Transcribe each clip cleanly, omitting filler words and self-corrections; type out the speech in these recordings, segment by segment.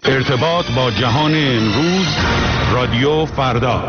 ارتباط با جهان امروز، رادیو فردا.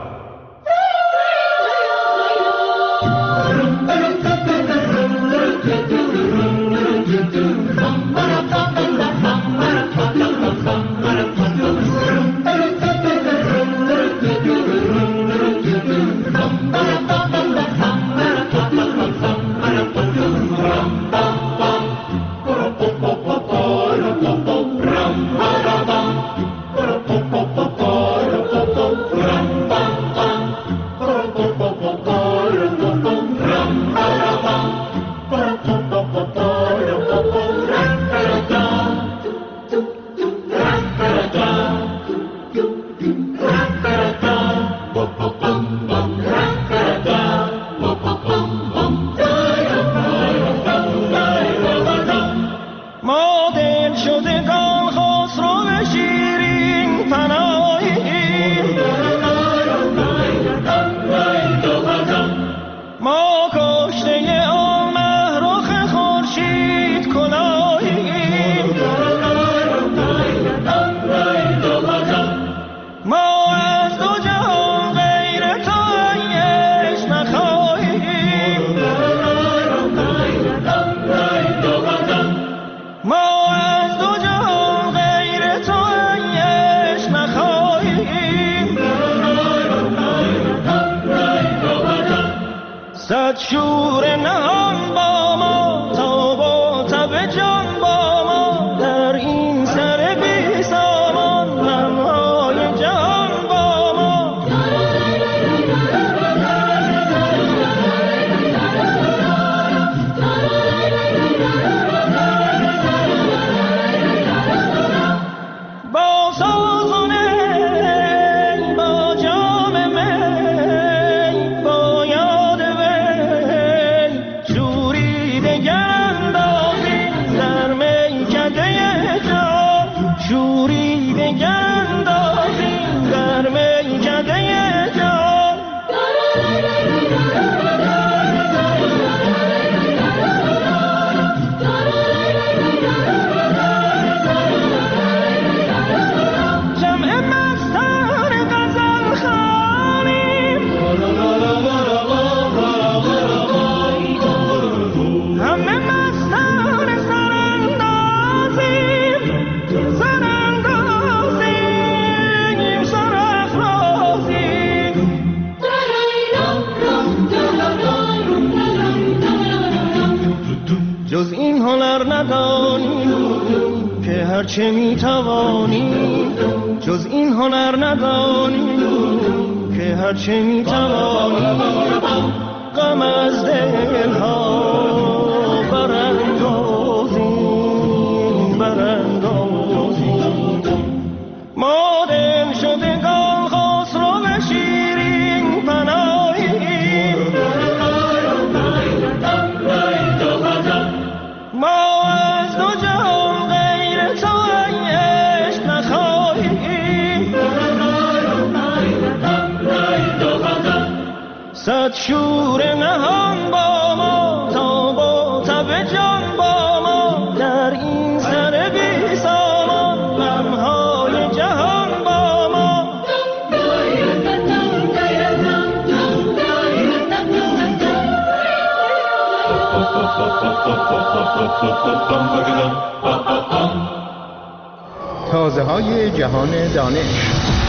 شور نهان با ما تا با تب جان با ما در این سر بی سامان غمهای جهان با ما. با سازونه با جام می با یاد شوری دگر اندازیم در میکده جان. جمع مستان غزل خوانیم همه مستان جز این هنر ندانیم که هرچه میتوانیم، جز این هنر ندانیم که هرچه میتوانیم غم از دلها براندازیم. ما دل شدگان خسرو شیرین پناهیم، ما از دو جهان غیر تو عشق نخواهیم. صد شور نهان با ما تا با تب جان با ما در این سر بی سامان غمهای جهان با ما. تازه های جهان دانش.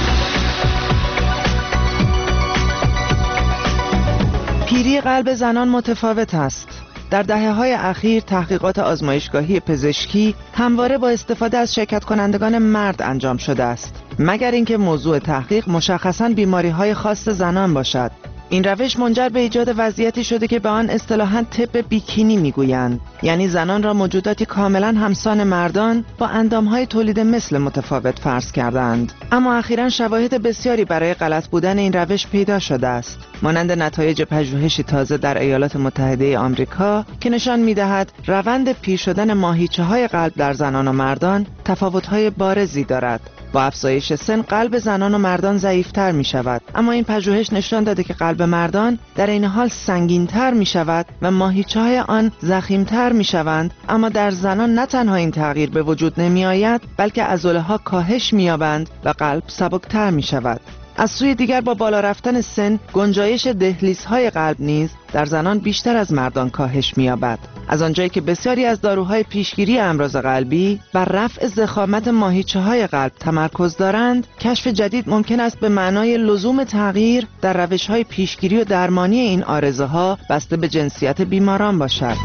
پیری قلب زنان متفاوت است. در دهه‌های اخیر تحقیقات آزمایشگاهی پزشکی همواره با استفاده از شرکت کنندگان مرد انجام شده است، مگر اینکه موضوع تحقیق مشخصاً بیماری‌های خاص زنان باشد. این روش منجر به ایجاد وضعیتی شده که به آن اصطلاحاً طب بیکینی میگویند، یعنی زنان را موجوداتی کاملاً همسان مردان با اندام‌های تولید مثل متفاوت فرض کردند. اما اخیراً شواهد بسیاری برای غلط بودن این روش پیدا شده است، مانند نتایج پژوهشی تازه در ایالات متحده آمریکا که نشان می‌دهد روند پیر شدن ماهیچه‌های قلب در زنان و مردان تفاوت‌های بارزی دارد. با افزایش سن قلب زنان و مردان ضعیف‌تر می‌شود اما این پژوهش نشان داده که قلب مردان در این حال سنگین‌تر می‌شود و ماهیچه‌های آن ضخیم‌تر می‌شوند، اما در زنان نه تنها این تغییر به وجود نمی‌آید بلکه عضله‌ها کاهش می‌یابند و قلب سبکتر می‌شود. از سوی دیگر با بالا رفتن سن گنجایش دهلیزهای قلب نیز در زنان بیشتر از مردان کاهش می‌یابد. از آنجایی که بسیاری از داروهای پیشگیری امراض قلبی بر رفع ضخامت ماهیچه‌های قلب تمرکز دارند، کشف جدید ممکن است به معنای لزوم تغییر در روش‌های پیشگیری و درمانی این عارضه‌ها بسته به جنسیت بیماران باشد.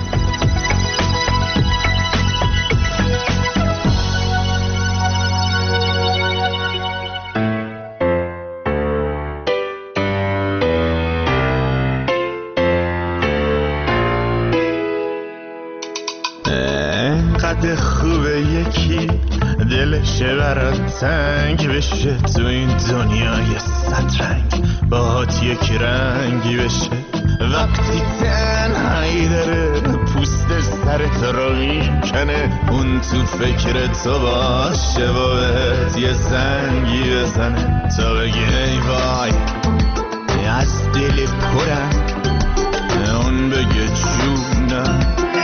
انقدر خوبه یکی دلشه برات تنگ بشه، تو این دنیای صدرنگ باهات یک رنگی بشه. وقتی تنهایی داره پوست سرت رو میکنه، اون تو فکر تو باشه و بهت یه زنگی بزنه تا بگی ای وای از دل پرم، اون بگه جونم،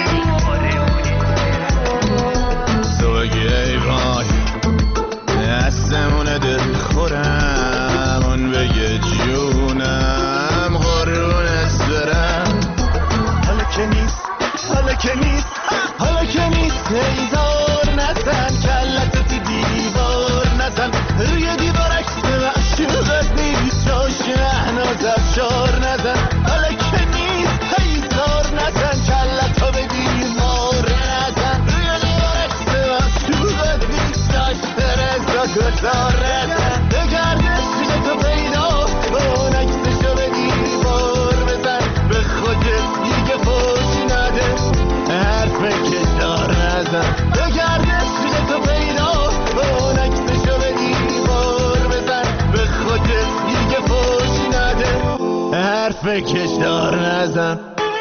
تو بگی ای وای دستمونه دل خورم، اون بگه جونم قرونت برم. حالا که نیست، حالا که نیست، حالا که نیست، هیزار نزن کلت تو دیوار نزن، روی دیوار عکس معشوقت نیست جاش احناز افشار نزن. حالا که نیست هیزار نزن کلت تو به دیوار نزن، روی دیوار عکس معشوقت نیست جاش رزا گذار نزن. بگردش که تو پیدا اون عکسشو به دیوار بزن، به خودت دیگه پشت نده حرف کشدار نزن. بگردش که تو پیدا اون عکسشو به دیوار بزن، به خودت دیگه پشت نده حرف کشدار نزن.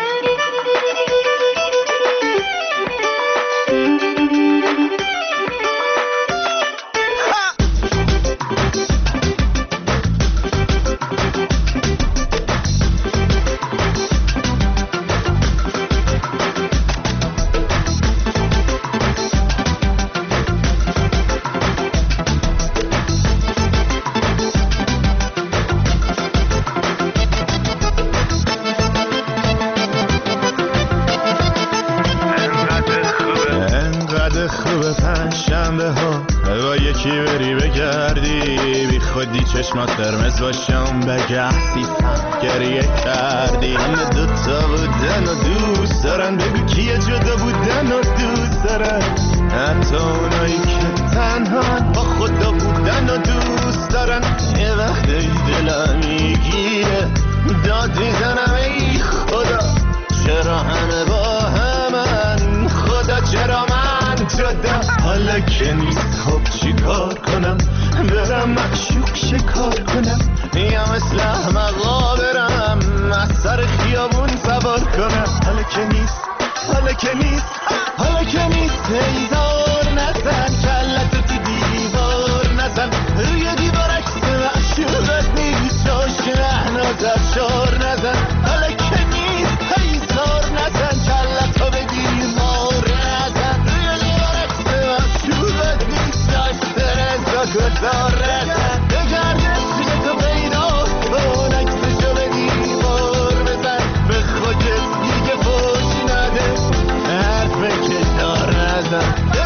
چشمات قرمز باشم بگه سیستم گریه کردی، همه دوتا بودن و دوست دارن، بگو کیه جدا بودن و دوست دارن، حتی اونایی که تنها با خدا بودن و دوست دارن. یه وقت دلم میگیره داد میزنم ای خدا چرا همه با همن، خدا چرا من جدا. حالا که نیست خب چی کار کنم، برم معشوق شکار کنم یا مثل احمقا برم از سر خیابون سوار کنم. حالا که نیست، حالا که نیست، حالا که نیست هیزار نزن کلت تو دیوار نزن، روی دیوار عکس معشوقت نیست جاش احناز افشار نزن. حالا که نیست هیزار نزن کلت تو به دیوار نزن، روی دیوار عکس معشوقت نیست جاش رزا گذار نزن. بگردش که تو پیدا اون عکسشو به دیوار بزن، به خودت دیگه پشت نده حرف کشدار نزن.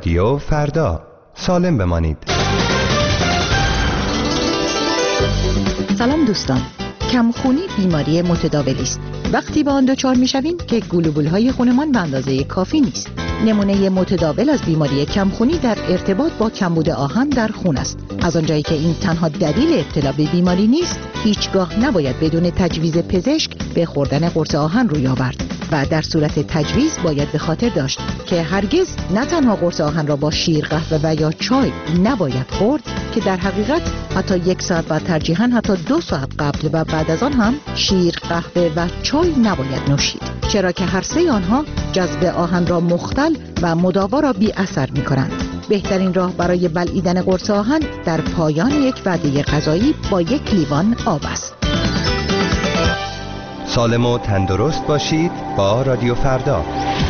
رادیو فردا. سالم بمانید. سلام دوستان. کمخونی بیماری متداولی است. وقتی به آن دچار می‌شویم که گلوبول‌های خونمان به اندازه کافی نیست. نمونه متداول از بیماری کمخونی در ارتباط با کمبود آهن در خون است. از آنجایی که این تنها دلیل ابتلا به بیماری نیست، هیچگاه نباید بدون تجویز پزشک به خوردن قرص آهن روی آورد و در صورت تجویز باید به خاطر داشت که هرگز نه تنها قرص آهن را با شیر، قهوه و یا چای نباید خورد، که در حقیقت حتی 1 ساعت و ترجیحاً حتی 2 ساعت قبل و بعد از آن هم شیر، قهوه و چای نباید نوشید، چرا که هر سه آنها جذب آهن را مختل و مداوا را بی اثر می کنند. بهترین راه برای بلعیدن قرص آهن در پایان یک وعده غذایی با 1 لیوان آب است. سالم و تندرست باشید با رادیو فردا.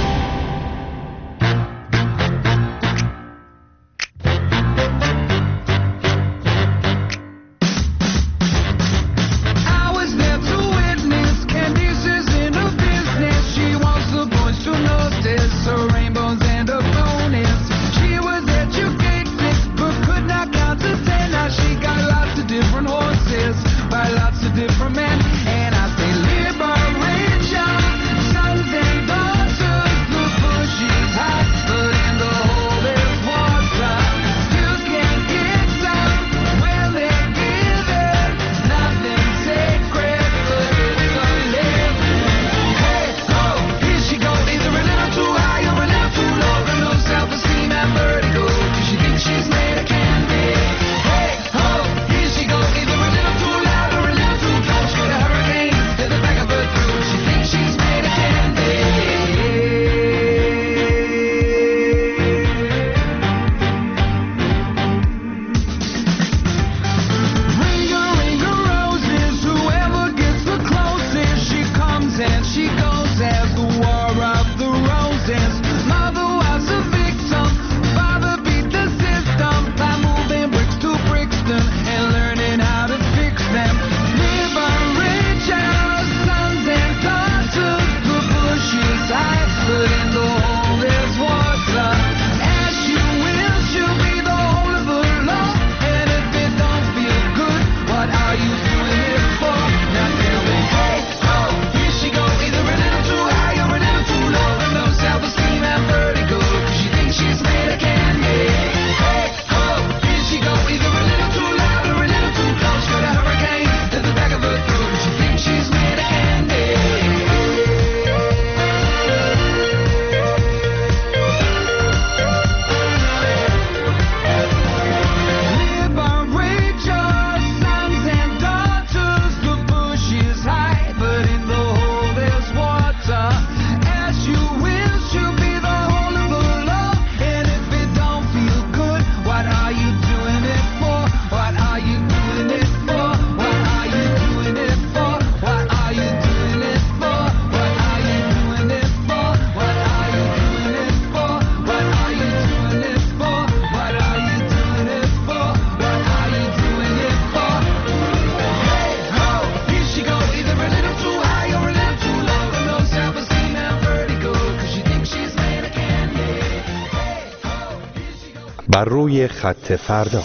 بر روی خط فردا.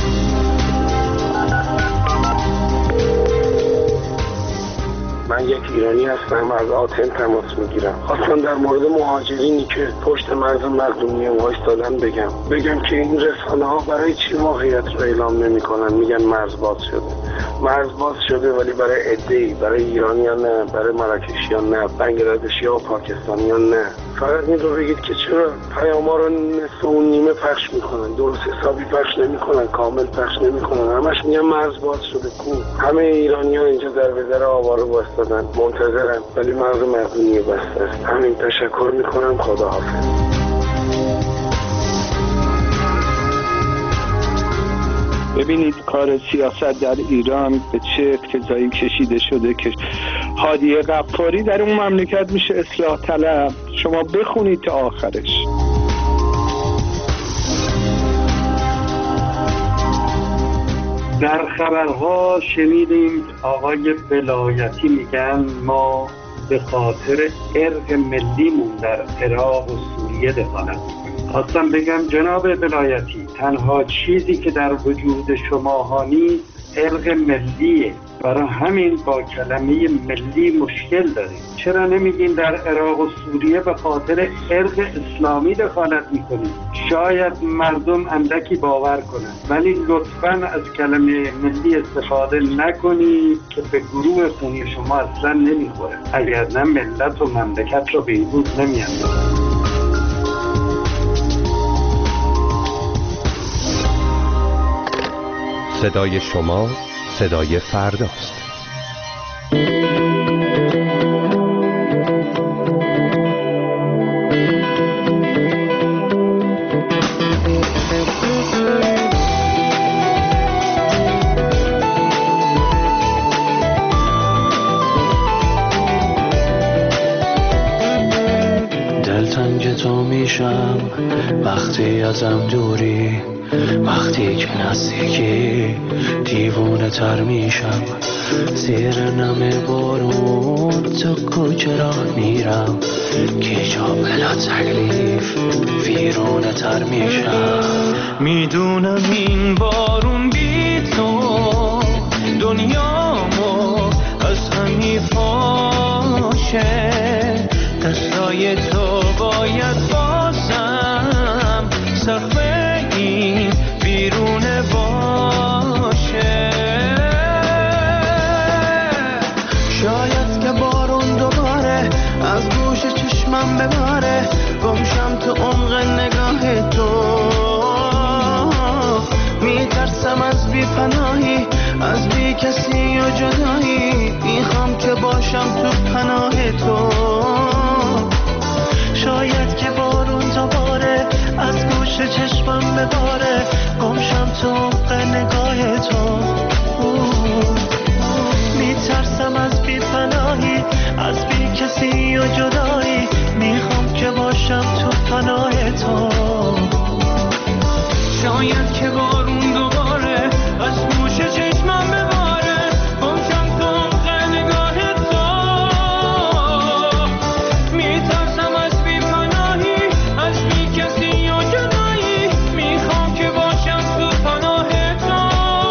من یک ایرانی هستم، از آتن تماس میگیرم. خواستم در مورد مهاجرینی که پشت مرز مقدونیه وایستادن بگم که این رسانه ها برای چی واقعیت رو اعلام نمیکنن؟ میگن مرز باز شده ولی برای عده‌ای، برای ایرانیان نه، برای مراکشیان نه، بنگلادشی‌ها و پاکستانیان نه. فقط این رو بگید که چرا پیام‌ها رو نصف و نیمه پخش میکنن، درست حسابی پخش نمیکنن، کامل پخش نمیکنن، همش میگن مرز باز شده. کو همه ایرانی‌ها اینجا در وزر آواره وایستادن منتظرن، ولی مرز مقدونیه بسته است. همین، تشکر میکنم، خداحافظ. ببینید کار سیاست در ایران به چه اقتضایی کشیده شده که هادی غفاری در اون مملکت میشه اصلاح طلب. شما بخونید تا آخرش. در خبرها شنیدیم آقای ولایتی میگن ما به خاطر ارق ملیمون در عراق و سوریه دخالت میکنیم. خواستم بگم جناب ولایتی، تنها چیزی که در وجود شما نیست ارق ملیه. برای همین با کلمه ملی مشکل داریم. چرا نمیگین در عراق و سوریه به خاطر ارق اسلامی دخالت میکنید؟ شاید مردم اندکی باور کنند، ولی لطفاً از کلمه ملی استفاده نکنید که به گروه خونی شما اصلا نمیخوره. اگر نه ملت و مملکت رو به این بود نمیاندازه. صدای شما صدای فرداست. دلتنگ تو میشم وقتی ازم دوری، وقتی که نزدیکی دیوونه تر میشم. زیر نم بارون تو کوچه راه میرم، که جا بلا تکلیف ویرونه تر میشم. میدونم این بارون بی تو دنیامو از هم میپاشه، دستای تو باید بازم سقف این بیرونه باشه. شاید که بارون دوباره از گوش چشمم بباره، گمشم تو عمق نگاه تو. میترسم از بی پناهی، از بی کسی و جدایی، میخوام که باشم تو پناه تو. شاید که بارون دوباره از گوش چشمم بباره، گمشم تو عمق نگاه تو. میترسم از بی پناهی، از بی کسی و جدایی، میخوام که باشم تو پناه تو. شاید که بارون دوباره از گوش چشمم بباره، گمشم تو عمق نگاه تو. میترسم از بی پناهی، از بی کسی و جدایی، میخوام که باشم تو پناه تو.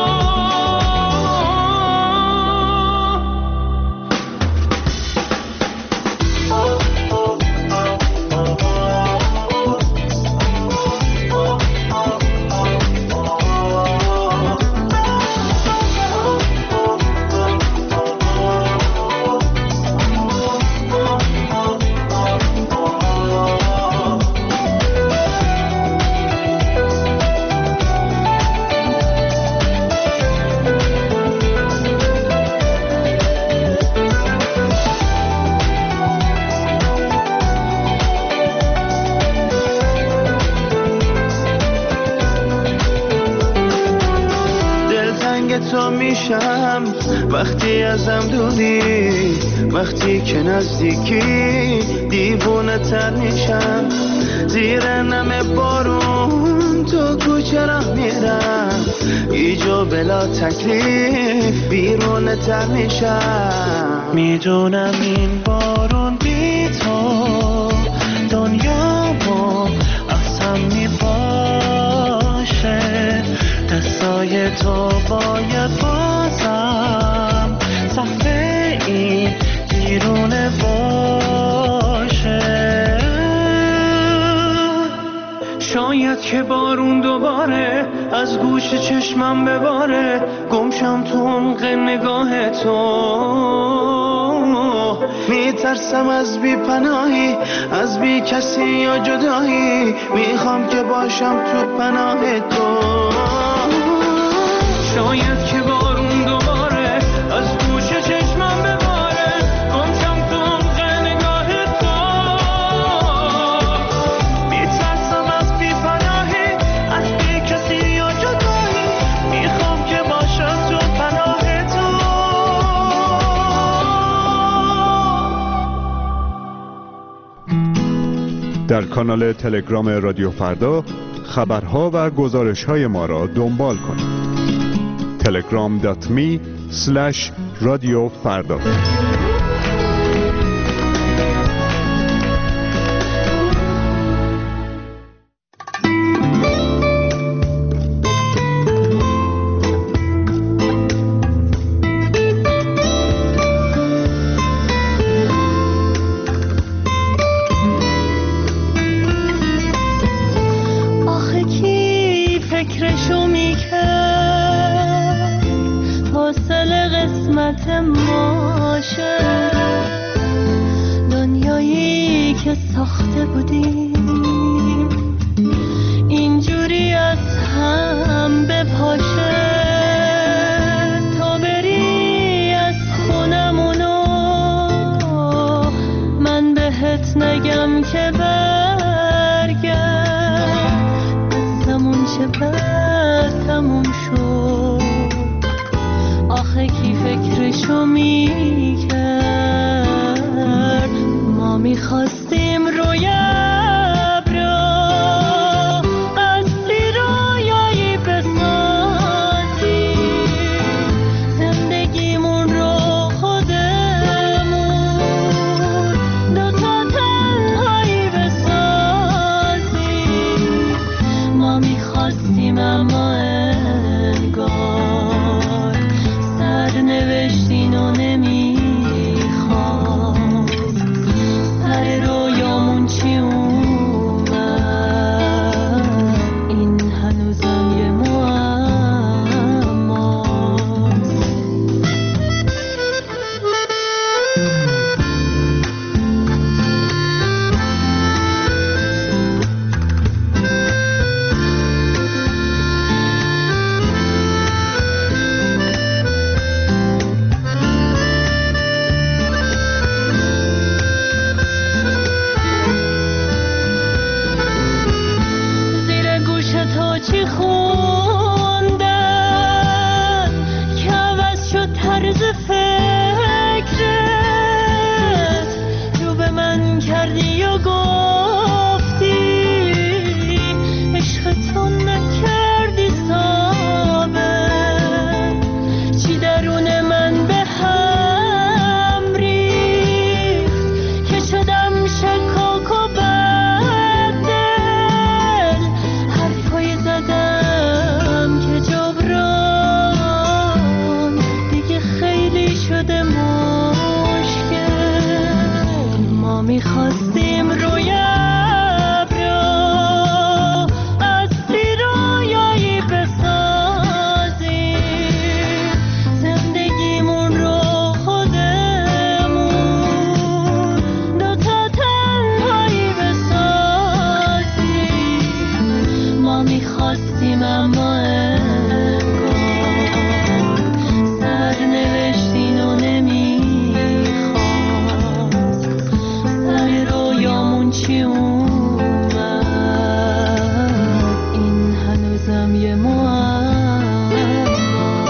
تو میشم وقتی ازم دوری، وقتی که نزدیکی دیوونه تر میشم. زیر نم بارون تو کوچه راه میرم، ایجا بلا تکلیف بیرونه تر میشم. میدونم این بارون بی تو دنیامو از هم میپاشه، دستای تو باید بازم سقف این بیرونه باشه. شاید که بارون دوباره از گوش چشمم بباره، گمشم تو عمق نگاه تو. میترسم از بی پناهی، از بی کسی یا جدایی، میخوام که باشم تو پناه تو. شاید که بارون دوباره از گوش چشمم بباره، گمشم تو عمق نگاه تو. میترسم از بی پناهی، از بی کسی یا جدایی، میخوام که باشم تو پناه تو. در کانال تلگرام رادیو فردا خبرها و گزارش‌های ما را دنبال کنید. telegram.me/رادیو فردا. باخته بودیم اینجوری از هم بپاشه تا بری از خونمونو من بهت نگم که برگرد بستمون چه تموم شد آخه کی فکرشو میکرد ما میخواستیم روی ابرا قصری رویایی بسازیم زندگیمون رو خودمون دوتا تنهایی بسازیم ما میخواستیم اما انگار سرنوشتین و نمیخواد سر رویامون چی اومد این هنوزم یه معماست زیر گوش تو چی خوندن که عوض شد طرز فکرت رو به من کردی و گفتی عشق تو نکردی ثابت چی درون من به هم ریخت که شدم شکاک و بددل حرفایی زدم که جبران دیگه خیلی شده مشکل ما میخواستیم روی ابرا قصری رویایی بسازیم زندگیمون رو خودمون دوتا تنهایی بسازیم ما میخواستیم اما انگار سرنوشتین و نمیخواست سر رویامون چی اومد این هنوزم یه معماست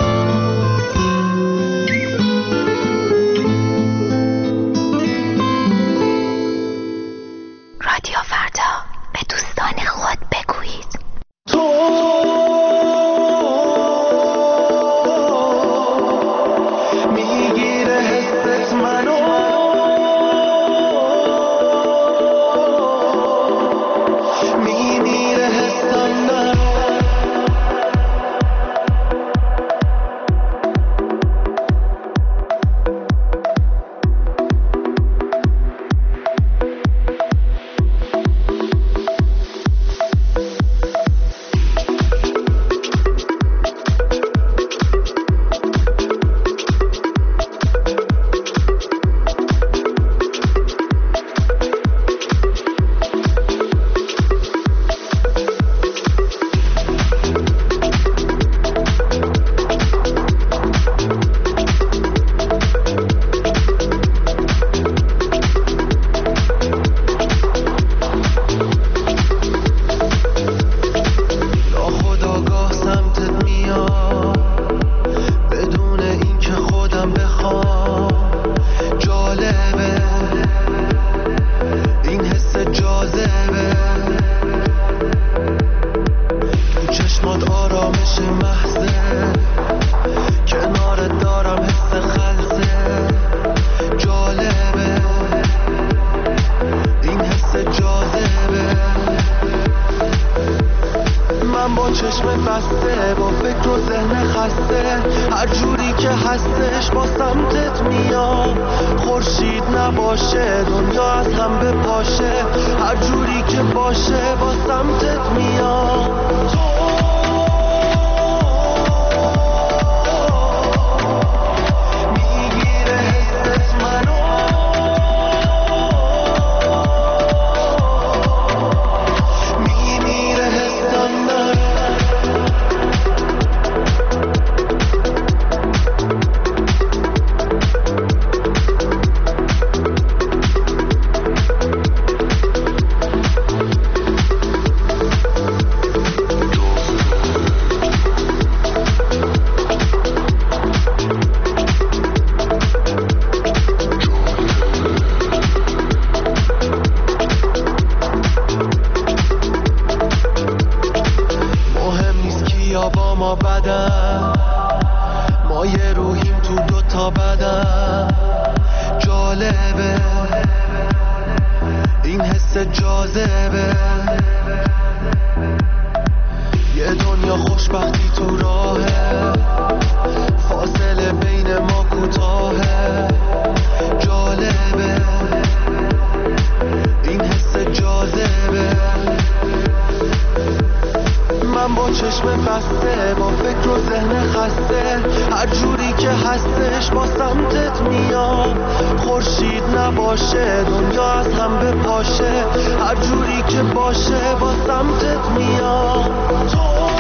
رادیو فردا به دوستان خود بگویید میگیره حست منو میمیره حسم منو ناخودآگاه سمتت میاد بدون اینکه خودم بخوام جالبه این حس جاذبه تو چشمات آرامش محضه کنارت دارم حس خلصه جالبه این حس جاذبه من با چشم بسته با فکر و ذهن خسته هر جوری که هستش با سمتت میام خورشید نباشه دنیا از هم بپاشه هر جوری که باشه با سمتت میام میگیره حست منو ما بدن، ما یه روحیم تو دوتا بدن. جالبه این حس جاذبه، یه دنیا خوشبختی تو راهه، فاصله بین ما کوتاهه. جالبه این حس جاذبه، من با چشم بسته، با فکر و ذهن خسته، هر جوری که هستش با سمتت میام. خورشید نباشه دنیا از هم بپاشه، هر جوری که باشه با سمتت میام. تو